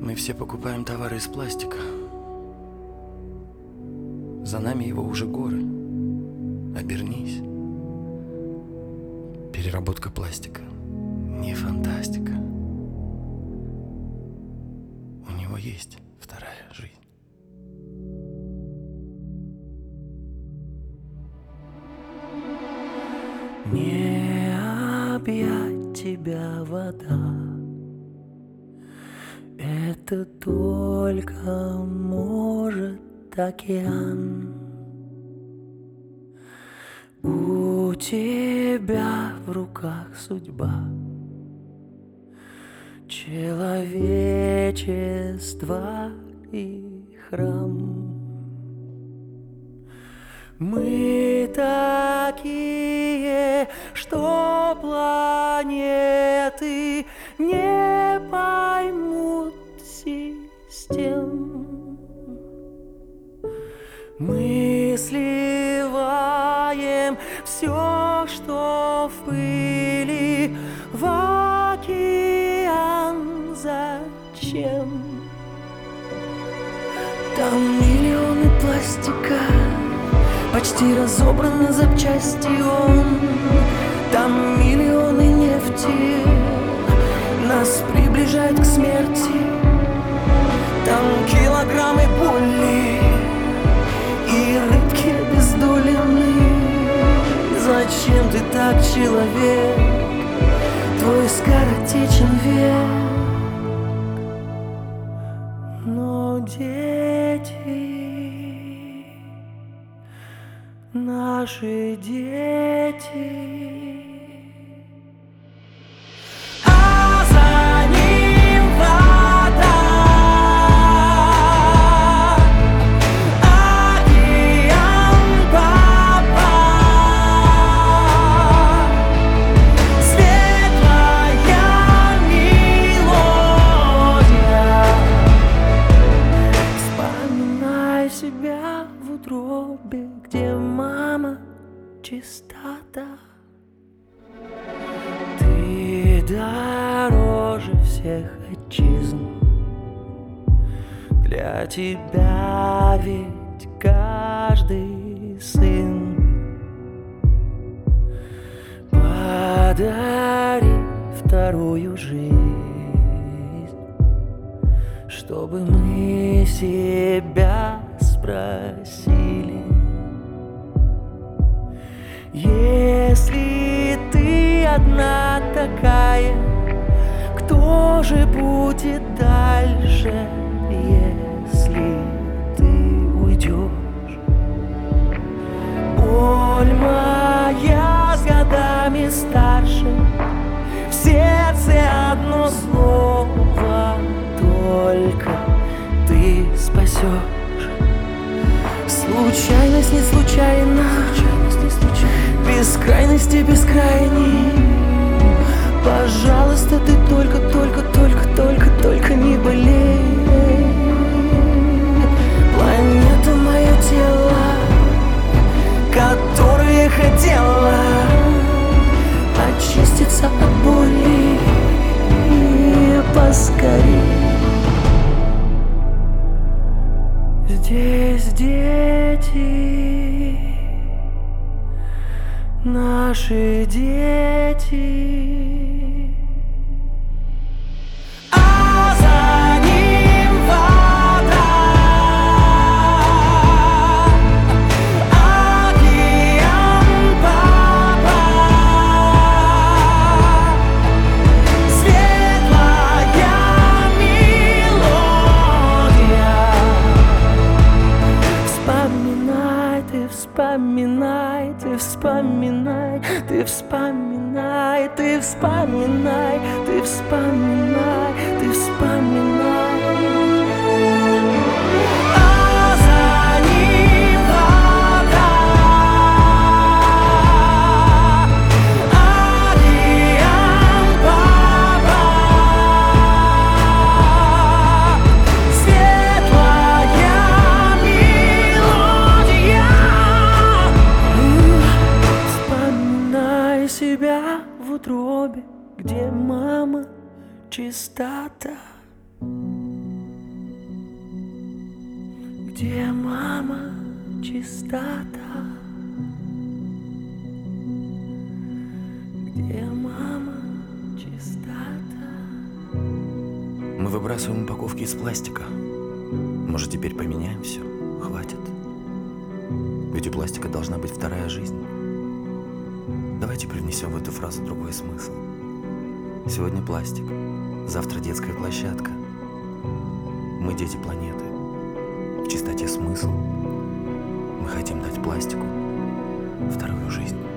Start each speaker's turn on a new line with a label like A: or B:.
A: Мы все покупаем товары из пластика. За нами его уже горы. Обернись. Переработка пластика не фантастика. У него есть вторая жизнь.
B: Не объять тебя вода, это только может океан. У тебя в руках судьба человечества и храм. Мы такие, что планеты не поймут систем. Мы сливаем все, что в пыли, в океан. Зачем? Там миллионы пластика, почти разобран на запчасти он. Там миллионы нефти, нас приближает к смерти. Там килограммы боли и рыбки обездоленные. Зачем ты так, человек? Твой скоротечен век. Но дети, наши дети, а за ним вода, океан, папа, светлая мелодия. Вспоминай себя в утробе, где мама чистота. Ты дороже всех отчизн. Для тебя ведь каждый сын. Подари вторую жизнь, чтобы мы себя спросили: если ты одна такая, кто же будет дальше, если ты уйдешь? Боль моя с годами старше, в сердце одно слово только ты спасешь. Случайность не случайна, бескрайности бескрайней. Пожалуйста, ты только не болей. Планета — мое тело, которое хотела очиститься от боли поскорей. Здесь дети, наши дети. А за ним вода, океан, папа, светлая мелодия. Вспоминай, ты вспоминай, ты вспоминай, ты вспоминай, ты вспоминай, ты вспоминай, ты вспоминай. А за ним вода, океан, папа, светлая мелодия. Вспоминай себя в утробе, где мама чистота. Где мама чистота? Где мама чистота?
A: Мы выбрасываем упаковки из пластика. Может, теперь поменяем все? Хватит. Ведь у пластика должна быть вторая жизнь. Давайте привнесем в эту фразу другой смысл. Сегодня пластик, завтра детская площадка. Мы дети планеты. В чистоте смысл. Мы хотим дать пластику вторую жизнь.